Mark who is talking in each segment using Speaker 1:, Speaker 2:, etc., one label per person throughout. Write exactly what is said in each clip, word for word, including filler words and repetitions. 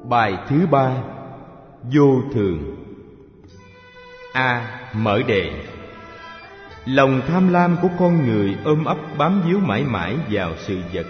Speaker 1: Bài thứ ba: Vô thường. A. Mở đề. Lòng tham lam của con người ôm ấp bám víu mãi mãi vào sự vật.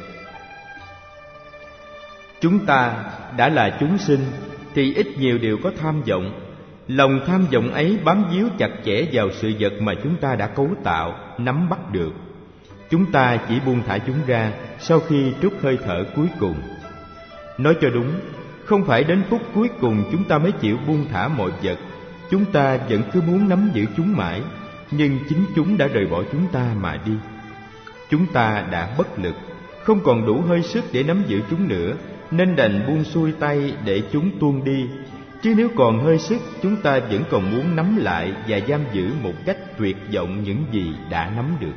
Speaker 1: Chúng ta đã là chúng sinh thì ít nhiều đều có tham vọng. Lòng tham vọng ấy bám víu chặt chẽ vào sự vật mà chúng ta đã cấu tạo, nắm bắt được. Chúng ta chỉ buông thả chúng ra sau khi trút hơi thở cuối cùng. Nói cho đúng, không phải đến phút cuối cùng chúng ta mới chịu buông thả mọi vật. Chúng ta vẫn cứ muốn nắm giữ chúng mãi, nhưng chính chúng đã rời bỏ chúng ta mà đi. Chúng ta đã bất lực, không còn đủ hơi sức để nắm giữ chúng nữa, nên đành buông xuôi tay để chúng tuôn đi. Chứ nếu còn hơi sức, chúng ta vẫn còn muốn nắm lại và giam giữ một cách tuyệt vọng những gì đã nắm được.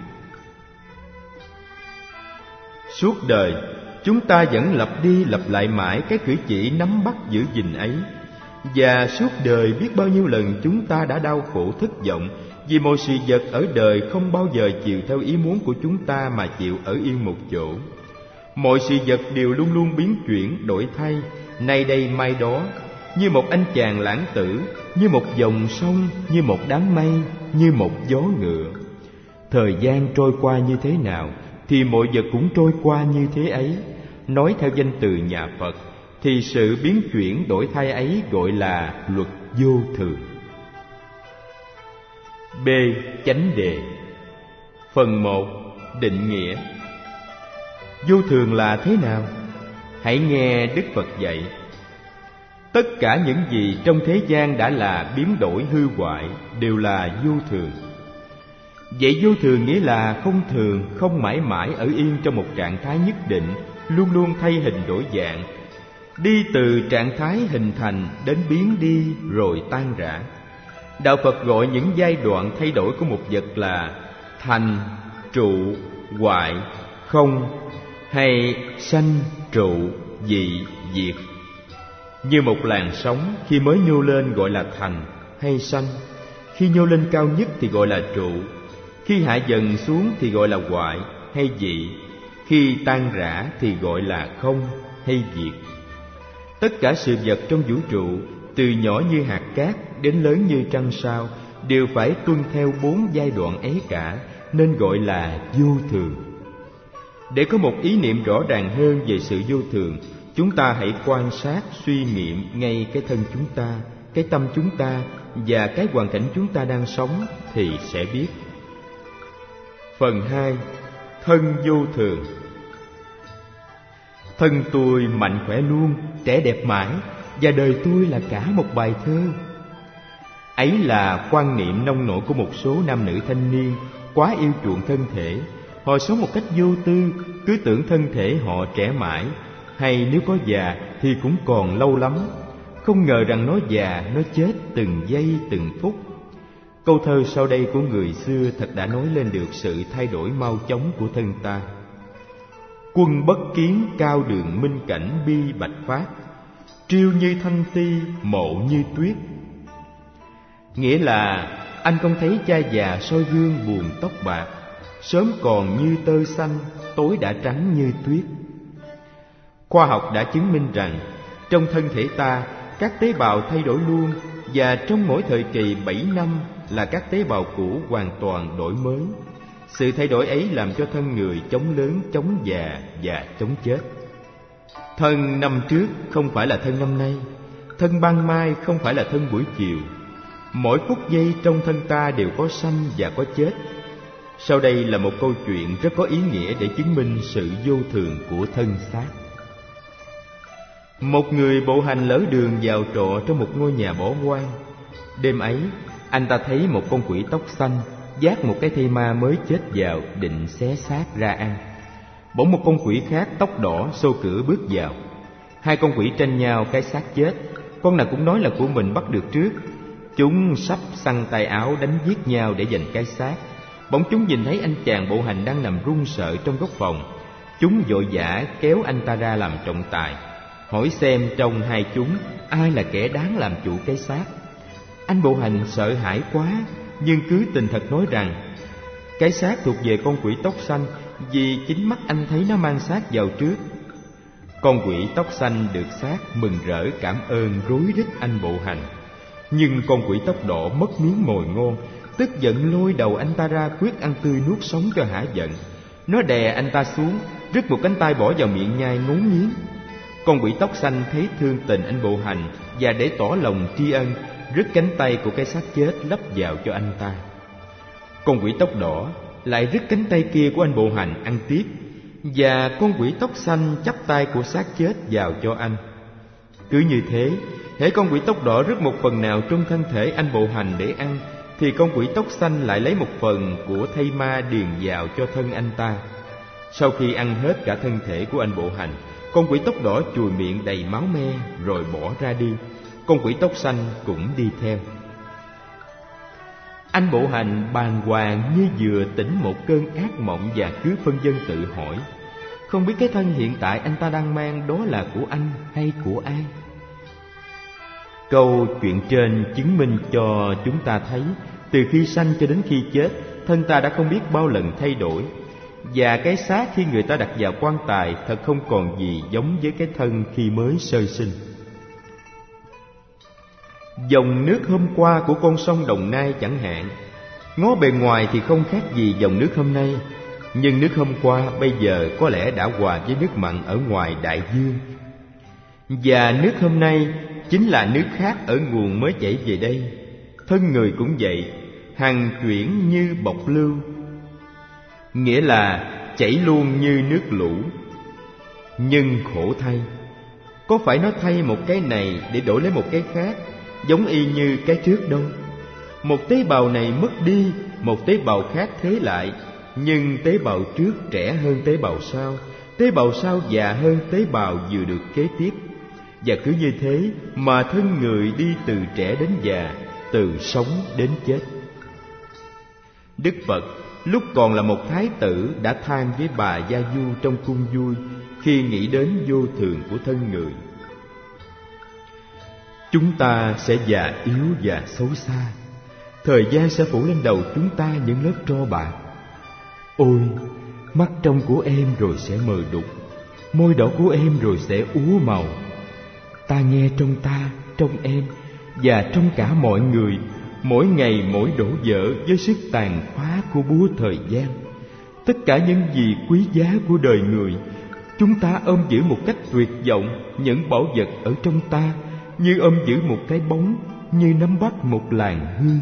Speaker 1: Suốt đời, chúng ta vẫn lặp đi lặp lại mãi cái cử chỉ nắm bắt giữ gìn ấy. Và suốt đời biết bao nhiêu lần chúng ta đã đau khổ thất vọng vì mọi sự vật ở đời không bao giờ chịu theo ý muốn của chúng ta mà chịu ở yên một chỗ. Mọi sự vật đều luôn luôn biến chuyển, đổi thay, nay đây mai đó, như một anh chàng lãng tử, như một dòng sông, như một đám mây, như một gió ngựa. Thời gian trôi qua như thế nào thì mọi vật cũng trôi qua như thế ấy. Nói theo danh từ nhà Phật thì sự biến chuyển đổi thay ấy gọi là luật vô thường. B. Chánh đề. Phần một. Định nghĩa. Vô thường là thế nào? Hãy nghe Đức Phật dạy: tất cả những gì trong thế gian đã là biến đổi hư hoại đều là vô thường. Vậy vô thường nghĩa là không thường, không mãi mãi ở yên trong một trạng thái nhất định, luôn luôn thay hình đổi dạng, đi từ trạng thái hình thành đến biến đi rồi tan rã. Đạo Phật gọi những giai đoạn thay đổi của một vật là thành, trụ, hoại, không, hay sanh, trụ, dị, diệt. Như một làn sóng, khi mới nhô lên gọi là thành hay sanh, khi nhô lên cao nhất thì gọi là trụ, khi hạ dần xuống thì gọi là hoại hay dị, khi tan rã thì gọi là không hay diệt. Tất cả sự vật trong vũ trụ, từ nhỏ như hạt cát đến lớn như trăng sao, đều phải tuân theo bốn giai đoạn ấy cả, nên gọi là vô thường. Để có một ý niệm rõ ràng hơn về sự vô thường, chúng ta hãy quan sát, suy nghiệm ngay cái thân chúng ta, cái tâm chúng ta và cái hoàn cảnh chúng ta đang sống thì sẽ biết. Phần hai. Thân vô thường. Thân tôi mạnh khỏe luôn, trẻ đẹp mãi, và đời tôi là cả một bài thơ. Ấy là quan niệm nông nổi của một số nam nữ thanh niên quá yêu chuộng thân thể. Họ sống một cách vô tư, cứ tưởng thân thể họ trẻ mãi, hay nếu có già thì cũng còn lâu lắm. Không ngờ rằng nó già, nó chết từng giây từng phút. Câu thơ sau đây của người xưa thật đã nói lên được sự thay đổi mau chóng của thân ta. Quân bất kiến cao đường minh cảnh bi bạch phát, triêu như thanh ti mộ như tuyết. Nghĩa là anh không thấy cha già soi gương buồn tóc bạc, sớm còn như tơ xanh, tối đã trắng như tuyết. Khoa học đã chứng minh rằng trong thân thể ta, các tế bào thay đổi luôn, và trong mỗi thời kỳ bảy năm là các tế bào cũ hoàn toàn đổi mới. Sự thay đổi ấy làm cho thân người chống lớn, chống già và chống chết. Thân năm trước không phải là thân năm nay, thân ban mai không phải là thân buổi chiều. Mỗi phút giây trong thân ta đều có sanh và có chết. Sau đây là một câu chuyện rất có ý nghĩa để chứng minh sự vô thường của thân xác. Một người bộ hành lỡ đường vào trọ trong một ngôi nhà bỏ hoang. Đêm ấy, anh ta thấy một con quỷ tóc xanh vác một cái thây ma mới chết vào, định xé xác ra ăn. Bỗng một con quỷ khác tóc đỏ xô cửa bước vào. Hai con quỷ tranh nhau cái xác chết, con nào cũng nói là của mình bắt được trước. Chúng sắp xăng tay áo đánh giết nhau để giành cái xác. Bỗng chúng nhìn thấy anh chàng bộ hành đang nằm run sợ trong góc phòng. Chúng vội vã kéo anh ta ra làm trọng tài, hỏi xem trong hai chúng ai là kẻ đáng làm chủ cái xác. Anh bộ hành sợ hãi quá, nhưng cứ tình thật nói rằng cái xác thuộc về con quỷ tóc xanh, vì chính mắt anh thấy nó mang xác vào trước. Con quỷ tóc xanh được xác mừng rỡ cảm ơn rối rít anh Bộ Hành. Nhưng con quỷ tóc đỏ mất miếng mồi ngon, tức giận lôi đầu anh ta ra quyết ăn tươi nuốt sống cho hả giận. Nó đè anh ta xuống, rứt một cánh tay bỏ vào miệng nhai ngấu nghiến. Con quỷ tóc xanh thấy thương tình anh Bộ Hành và để tỏ lòng tri ân, rứt cánh tay của cái xác chết lắp vào cho anh ta. Con quỷ tóc đỏ lại rứt cánh tay kia của anh Bộ Hành ăn tiếp, và con quỷ tóc xanh chắp tay của xác chết vào cho anh. Cứ như thế, hễ con quỷ tóc đỏ rứt một phần nào trong thân thể anh Bộ Hành để ăn, thì con quỷ tóc xanh lại lấy một phần của thây ma điền vào cho thân anh ta. Sau khi ăn hết cả thân thể của anh Bộ Hành, con quỷ tóc đỏ chùi miệng đầy máu me rồi bỏ ra đi. Con quỷ tóc xanh cũng đi theo. Anh Bộ Hành bàng hoàng như vừa tỉnh một cơn ác mộng, và cứ phân vân tự hỏi, không biết cái thân hiện tại anh ta đang mang đó là của anh hay của ai. Câu chuyện trên chứng minh cho chúng ta thấy, từ khi sanh cho đến khi chết, thân ta đã không biết bao lần thay đổi, và cái xác khi người ta đặt vào quan tài thật không còn gì giống với cái thân khi mới sơ sinh. Dòng nước hôm qua của con sông Đồng Nai chẳng hạn, ngó bề ngoài thì không khác gì dòng nước hôm nay, nhưng nước hôm qua bây giờ có lẽ đã hòa với nước mặn ở ngoài đại dương. Và nước hôm nay chính là nước khác ở nguồn mới chảy về đây. Thân người cũng vậy, hằng chuyển như bộc lưu, nghĩa là chảy luôn như nước lũ. Nhưng khổ thay, có phải nó thay một cái này để đổi lấy một cái khác giống y như cái trước đâu. Một tế bào này mất đi, một tế bào khác thế lại, nhưng tế bào trước trẻ hơn tế bào sau, tế bào sau già hơn tế bào vừa được kế tiếp. Và cứ như thế mà thân người đi từ trẻ đến già, từ sống đến chết. Đức Phật lúc còn là một thái tử đã than với bà Gia Du trong cung vui khi nghĩ đến vô thường của thân người. Chúng ta sẽ già yếu và xấu xa, thời gian sẽ phủ lên đầu chúng ta những lớp tro bạc. Ôi, mắt trong của em rồi sẽ mờ đục, môi đỏ của em rồi sẽ úa màu. Ta nghe trong ta, trong em và trong cả mọi người, mỗi ngày mỗi đổ vỡ với sức tàn phá của búa thời gian. Tất cả những gì quý giá của đời người, chúng ta ôm giữ một cách tuyệt vọng những bảo vật ở trong ta, như ôm giữ một cái bóng, như nắm bắt một làn hương.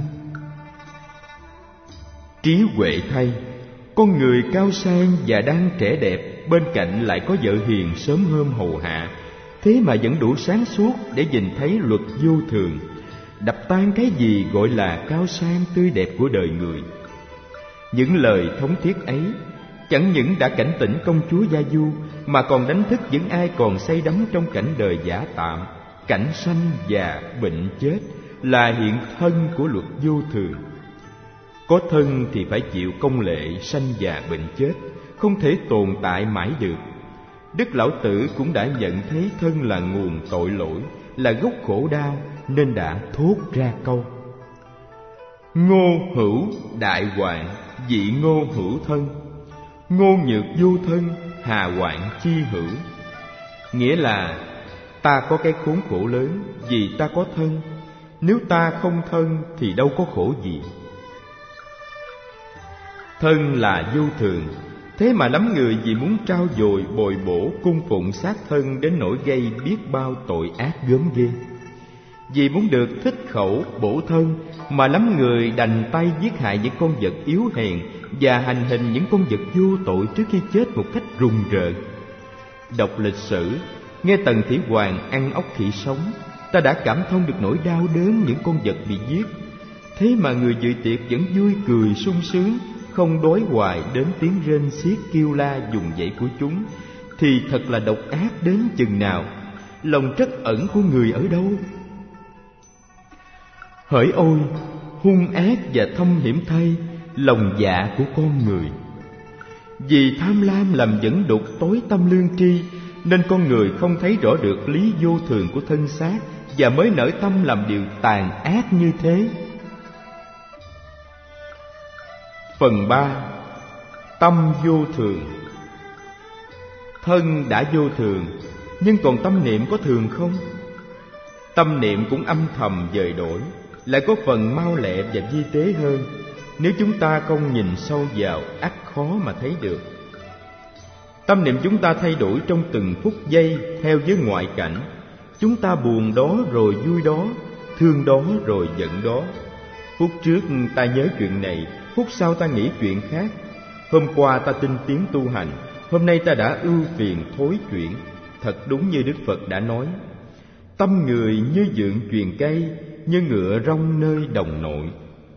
Speaker 1: Trí huệ thay, con người cao sang và đang trẻ đẹp, bên cạnh lại có vợ hiền sớm hôm hầu hạ, thế mà vẫn đủ sáng suốt để nhìn thấy luật vô thường, đập tan cái gì gọi là cao sang tươi đẹp của đời người. Những lời thống thiết ấy chẳng những đã cảnh tỉnh công chúa Gia Du, mà còn đánh thức những ai còn say đắm trong cảnh đời giả tạm. Cảnh sanh già bệnh chết là hiện thân của luật vô thường. Có thân thì phải chịu công lệ sanh già bệnh chết, không thể tồn tại mãi được. Đức Lão Tử cũng đã nhận thấy thân là nguồn tội lỗi, là gốc khổ đau, nên đã thốt ra câu: ngô hữu đại hoạn, dị ngô hữu thân, ngô nhược vô thân, hà hoạn chi hữu. Nghĩa là ta có cái khốn khổ lớn vì ta có thân, nếu ta không thân thì đâu có khổ gì. Thân là vô thường, thế mà lắm người vì muốn trao dồi bồi bổ cung phụng xác thân đến nỗi gây biết bao tội ác gớm ghê. Vì muốn được thích khẩu bổ thân mà lắm người đành tay giết hại những con vật yếu hèn và hành hình những con vật vô tội trước khi chết một cách rùng rợn. Đọc lịch sử, nghe Tần Thủy Hoàng ăn ốc khỉ sống, ta đã cảm thông được nỗi đau đớn những con vật bị giết. Thế mà người dự tiệc vẫn vui cười sung sướng, không đói hoài đến tiếng rên xiết kêu la vùng vẫy của chúng, thì thật là độc ác đến chừng nào, lòng trắc ẩn của người ở đâu? Hỡi ôi, hung ác và thâm hiểm thay lòng dạ của con người. Vì tham lam làm dẫn đục tối tâm lương tri, nên con người không thấy rõ được lý vô thường của thân xác, và mới nởi tâm làm điều tàn ác như thế. Phần ba. Tâm vô thường. Thân đã vô thường Nhưng còn tâm niệm có thường không? Tâm niệm cũng âm thầm dời đổi, lại có phần mau lẹ và vi tế hơn. Nếu chúng ta không nhìn sâu vào, ắt khó mà thấy được. Tâm niệm chúng ta thay đổi trong từng phút giây theo với ngoại cảnh. Chúng ta buồn đó rồi vui đó, thương đó rồi giận đó. Phút trước ta nhớ chuyện này, phút sau ta nghĩ chuyện khác. Hôm qua ta tinh tiến tu hành, hôm nay ta đã ưu phiền thối chuyển. Thật đúng như Đức Phật đã nói: tâm người như vượng chuyền cây, như ngựa rong nơi đồng nội.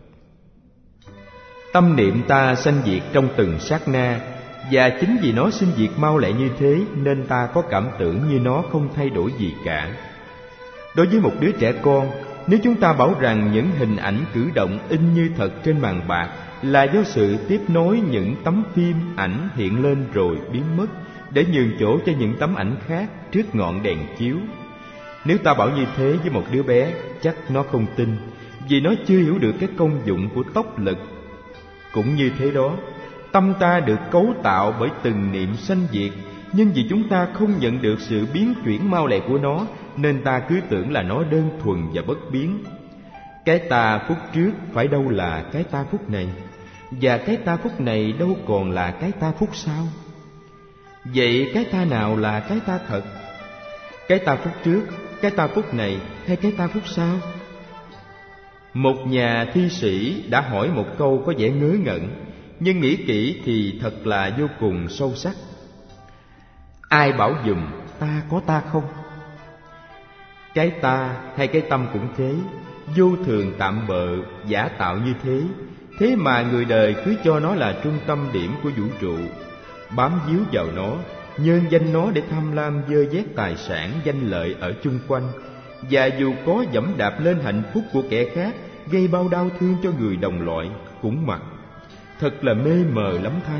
Speaker 1: Tâm niệm ta sanh diệt trong từng sát na, và chính vì nó sinh diệt mau lẹ như thế nên ta có cảm tưởng như nó không thay đổi gì cả. Đối với một đứa trẻ con, nếu chúng ta bảo rằng những hình ảnh cử động in như thật trên màn bạc là do sự tiếp nối những tấm phim ảnh hiện lên rồi biến mất, để nhường chỗ cho những tấm ảnh khác trước ngọn đèn chiếu, nếu ta bảo như thế với một đứa bé, chắc nó không tin, vì nó chưa hiểu được cái công dụng của tốc lực. Cũng như thế đó, tâm ta được cấu tạo bởi từng niệm sanh diệt, nhưng vì chúng ta không nhận được sự biến chuyển mau lẹ của nó, nên ta cứ tưởng là nó đơn thuần và bất biến. Cái ta phút trước phải đâu là cái ta phút này, và cái ta phút này đâu còn là cái ta phút sau. Vậy cái ta nào là cái ta thật? Cái ta phút trước, cái ta phút này hay cái ta phút sau? Một nhà thi sĩ đã hỏi một câu có vẻ ngớ ngẩn, nhưng nghĩ kỹ thì thật là vô cùng sâu sắc. Ai bảo dùm ta có ta không? Cái ta hay cái tâm cũng thế, vô thường tạm bợ, giả tạo như thế. Thế mà người đời cứ cho nó là trung tâm điểm của vũ trụ, bám víu vào nó, nhân danh nó để tham lam dơ vét tài sản danh lợi ở chung quanh, và dù có dẫm đạp lên hạnh phúc của kẻ khác, gây bao đau thương cho người đồng loại cũng mặc. Thật là mê mờ lắm thay.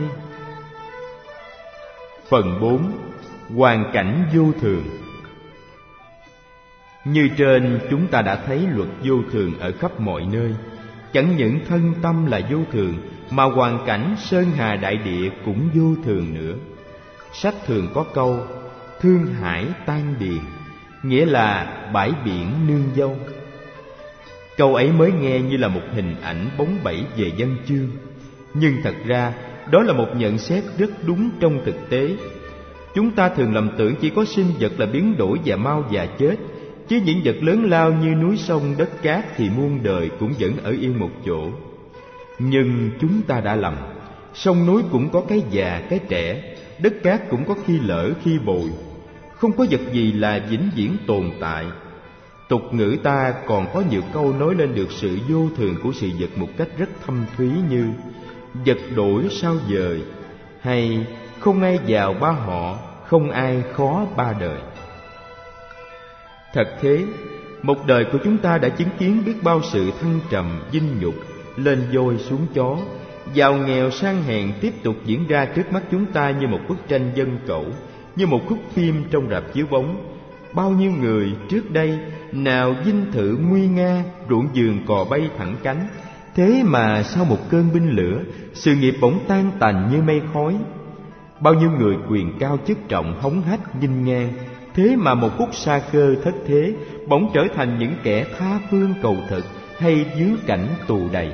Speaker 1: Phần bốn. Hoàn cảnh vô thường. Như trên chúng ta đã thấy luật vô thường ở khắp mọi nơi. Chẳng những thân tâm là vô thường, mà hoàn cảnh sơn hà đại địa cũng vô thường nữa. Sách thường có câu thương hải tan điền, nghĩa là bãi biển nương dâu. Câu ấy mới nghe như là một hình ảnh bóng bẩy về văn chương, nhưng thật ra đó là một nhận xét rất đúng trong thực tế. Chúng ta thường lầm tưởng chỉ có sinh vật là biến đổi và mau già chết, chứ những vật lớn lao như núi sông đất cát thì muôn đời cũng vẫn ở yên một chỗ. Nhưng chúng ta đã lầm. Sông núi cũng có cái già cái trẻ, đất cát cũng có khi lở khi bồi. Không có vật gì là vĩnh viễn tồn tại. Tục ngữ ta còn có nhiều câu nói lên được sự vô thường của sự vật một cách rất thâm thúy, như vật đổi sao dời, hay không ai giàu ba họ, không ai khó ba đời. Thật thế, một đời của chúng ta đã chứng kiến biết bao sự thăng trầm vinh nhục, lên voi xuống chó, giàu nghèo sang hèn tiếp tục diễn ra trước mắt chúng ta như một bức tranh dân cẩu, như một khúc phim trong rạp chiếu bóng. Bao nhiêu người trước đây nào dinh thự nguy nga, ruộng vườn cò bay thẳng cánh, thế mà sau một cơn binh lửa, sự nghiệp bỗng tan tành như mây khói. Bao nhiêu người quyền cao chức trọng hống hách nghinh ngang, thế mà một phút sa cơ thất thế, bỗng trở thành những kẻ tha phương cầu thực hay dưới cảnh tù đầy.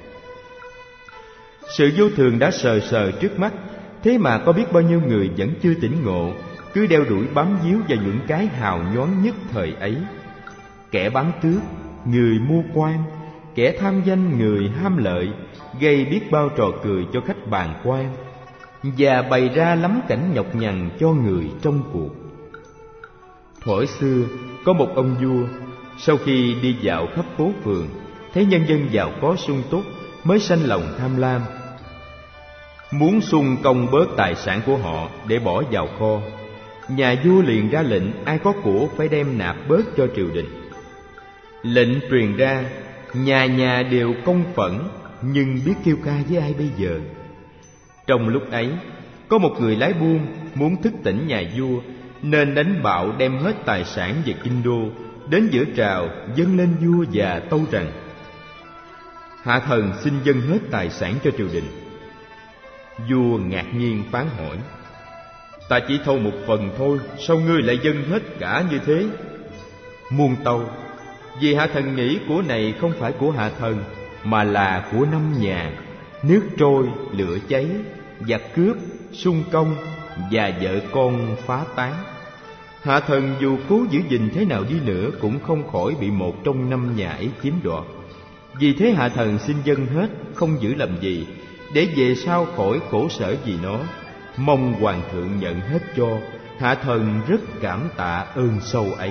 Speaker 1: Sự vô thường đã sờ sờ trước mắt, thế mà có biết bao nhiêu người vẫn chưa tỉnh ngộ, cứ đeo đuổi bám víu vào những cái hào nhoáng nhất thời ấy. Kẻ bám tước, người mua quan, kẻ tham danh, người ham lợi, gây biết bao trò cười cho khách bàn quan, và bày ra lắm cảnh nhọc nhằn cho người trong cuộc. Thuở xưa có một ông vua, sau khi đi dạo khắp phố phường, thấy nhân dân giàu có sung túc, mới sanh lòng tham lam, muốn sung công bớt tài sản của họ để bỏ vào kho. Nhà vua liền ra lệnh ai có của phải đem nạp bớt cho triều đình. Lệnh truyền ra, nhà nhà đều công phẫn, nhưng biết kêu ca với ai bây giờ. Trong lúc ấy, có một người lái buôn muốn thức tỉnh nhà vua, nên đánh bạo đem hết tài sản về kinh đô, đến giữa trào dâng lên vua và tâu rằng: hạ thần xin dâng hết tài sản cho triều đình. Vua ngạc nhiên phán hỏi: Ta chỉ thâu một phần thôi, sao ngươi lại dâng hết cả như thế? Muôn tâu, vì hạ thần nghĩ của này không phải của hạ thần, mà là của năm nhà. Nước trôi, lửa cháy, giặc cướp, xung công và vợ con phá tán. Hạ thần dù cố giữ gìn thế nào đi nữa cũng không khỏi bị một trong năm nhà ấy chiếm đoạt. Vì thế hạ thần xin dâng hết, không giữ làm gì, để về sau khỏi khổ sở vì nó. Mong hoàng thượng nhận hết cho, hạ thần rất cảm tạ ơn sâu ấy.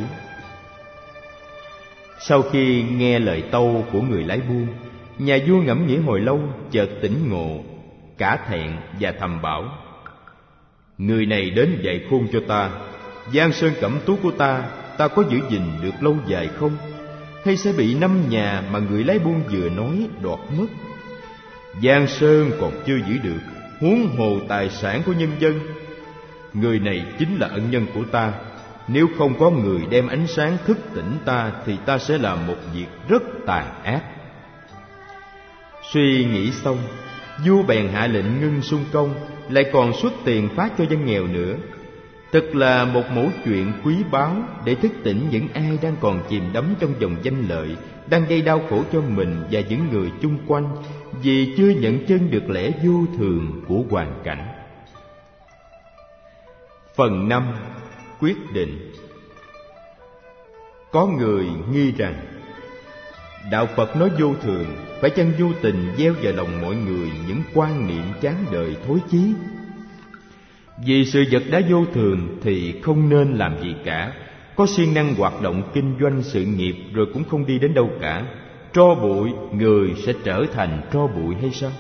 Speaker 1: Sau khi nghe lời tâu của người lái buôn, nhà vua ngẫm nghĩ hồi lâu, chợt tỉnh ngộ, cả thẹn và thầm bảo: người này đến dạy khôn cho ta. Giang sơn cẩm tú của ta, ta có giữ gìn được lâu dài không? Hay sẽ bị năm nhà mà người lái buôn vừa nói đoạt mất? Giang sơn còn chưa giữ được, huống hồ tài sản của nhân dân. Người này chính là ân nhân của ta. Nếu không có người đem ánh sáng thức tỉnh ta, thì ta sẽ làm một việc rất tàn ác. Suy nghĩ xong, vua bèn hạ lệnh ngưng xung công, lại còn xuất tiền phát cho dân nghèo nữa. Thật là một mẩu chuyện quý báu để thức tỉnh những ai đang còn chìm đắm trong dòng danh lợi, đang gây đau khổ cho mình và những người chung quanh vì chưa nhận chân được lẽ vô thường của hoàn cảnh. Phần năm. Quyết định. Có người nghi rằng đạo Phật nói vô thường, phải chăng vô tình gieo vào lòng mọi người những quan niệm chán đời thối chí? Vì sự vật đã vô thường thì không nên làm gì cả. Có siêng năng hoạt động kinh doanh sự nghiệp rồi cũng không đi đến đâu cả. Tro bụi, người sẽ trở thành tro bụi hay sao?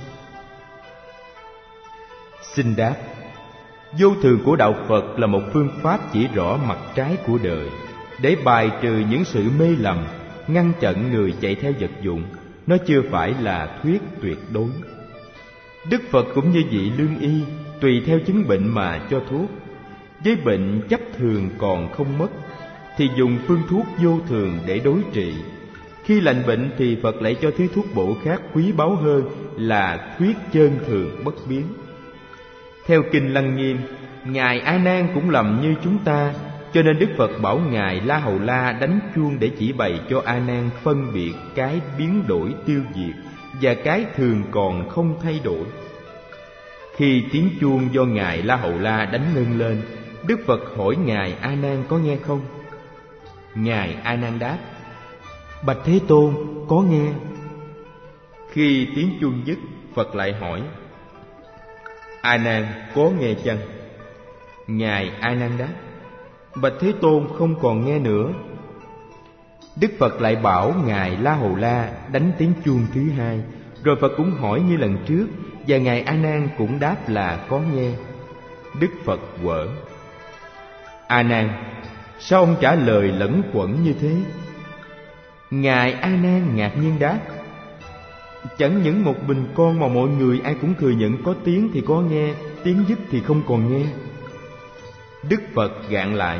Speaker 1: Xin đáp, vô thường của đạo Phật là một phương pháp chỉ rõ mặt trái của đời, để bài trừ những sự mê lầm, ngăn chặn người chạy theo vật dụng. Nó chưa phải là thuyết tuyệt đối. Đức Phật cũng như vị lương y, tùy theo chứng bệnh mà cho thuốc. Với bệnh chấp thường còn không mất, thì dùng phương thuốc vô thường để đối trị. Khi lành bệnh thì Phật lại cho thứ thuốc bổ khác quý báu hơn là thuyết chân thường bất biến. Theo Kinh Lăng Nghiêm, Ngài A Nan cũng lầm như chúng ta, cho nên Đức Phật bảo Ngài La Hầu La đánh chuông để chỉ bày cho A Nan phân biệt cái biến đổi tiêu diệt và cái thường còn không thay đổi. Khi tiếng chuông do Ngài La Hầu La đánh ngân lên, Đức Phật hỏi Ngài A Nan có nghe không? Ngài A Nan đáp: Bạch Thế Tôn, có nghe. Khi tiếng chuông dứt, Phật lại hỏi: A Nan có nghe chăng? Ngài A Nan đáp: Bạch Thế Tôn, không còn nghe nữa. Đức Phật lại bảo Ngài La Hầu La đánh tiếng chuông thứ hai, rồi Phật cũng hỏi như lần trước, và Ngài A Nan cũng đáp là có nghe. Đức Phật quở: A Nan, sao ông trả lời lẫn quẩn như thế? Ngài A Nan ngạc nhiên đáp: Chẳng những một mình con mà mọi người ai cũng thừa nhận có tiếng thì có nghe, tiếng dứt thì không còn nghe. Đức Phật gạn lại: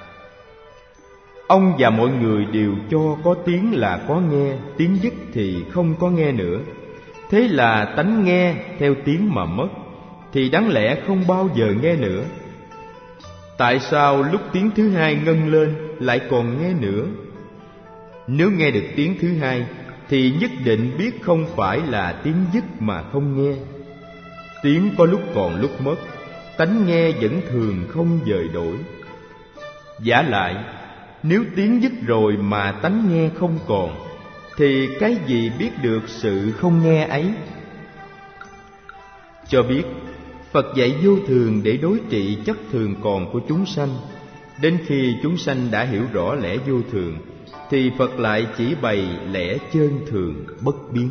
Speaker 1: Ông và mọi người đều cho có tiếng là có nghe, tiếng dứt thì không có nghe nữa. Thế là tánh nghe theo tiếng mà mất, thì đáng lẽ không bao giờ nghe nữa. Tại sao lúc tiếng thứ hai ngân lên lại còn nghe nữa? Nếu nghe được tiếng thứ hai thì nhất định biết không phải là tiếng dứt mà không nghe. Tiếng có lúc còn lúc mất, tánh nghe vẫn thường không dời đổi. Vả lại, nếu tiếng dứt rồi mà tánh nghe không còn, thì cái gì biết được sự không nghe ấy? Cho biết, Phật dạy vô thường để đối trị chất thường còn của chúng sanh. Đến khi chúng sanh đã hiểu rõ lẽ vô thường, thì Phật lại chỉ bày lẽ chân thường bất biến.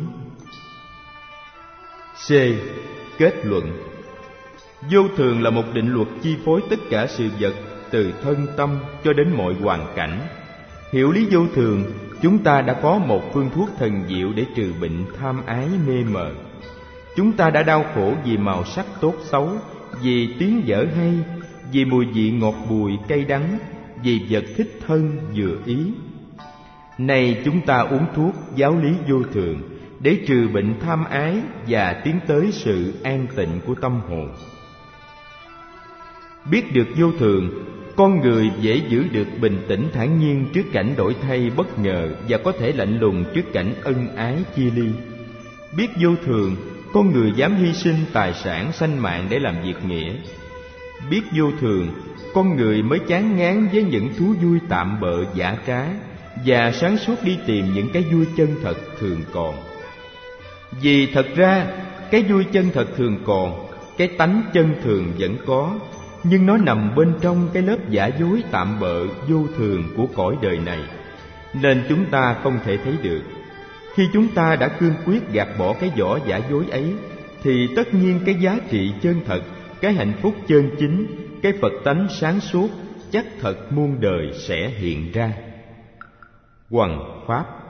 Speaker 1: C. Kết luận. Vô thường là một định luật chi phối tất cả sự vật, từ thân tâm cho đến mọi hoàn cảnh. Hiểu lý vô thường, chúng ta đã có một phương thuốc thần diệu để trừ bệnh tham ái mê mờ. Chúng ta đã đau khổ vì màu sắc tốt xấu, vì tiếng dở hay, vì mùi vị ngọt bùi cay đắng, vì vật thích thân vừa ý. Nay chúng ta uống thuốc giáo lý vô thường để trừ bệnh tham ái và tiến tới sự an tịnh của tâm hồn. Biết được vô thường, con người dễ giữ được bình tĩnh thản nhiên trước cảnh đổi thay bất ngờ và có thể lạnh lùng trước cảnh ân ái chia ly. Biết vô thường, con người dám hy sinh tài sản sanh mạng để làm việc nghĩa. Biết vô thường, con người mới chán ngán với những thú vui tạm bợ giả trá và sáng suốt đi tìm những cái vui chân thật thường còn. Vì thật ra, cái vui chân thật thường còn, cái tánh chân thường vẫn có, nhưng nó nằm bên trong cái lớp giả dối tạm bợ vô thường của cõi đời này, nên chúng ta không thể thấy được. Khi chúng ta đã cương quyết gạt bỏ cái vỏ giả dối ấy, thì tất nhiên cái giá trị chân thật, cái hạnh phúc chân chính, cái Phật tánh sáng suốt chắc thật muôn đời sẽ hiện ra. Hoằng Pháp.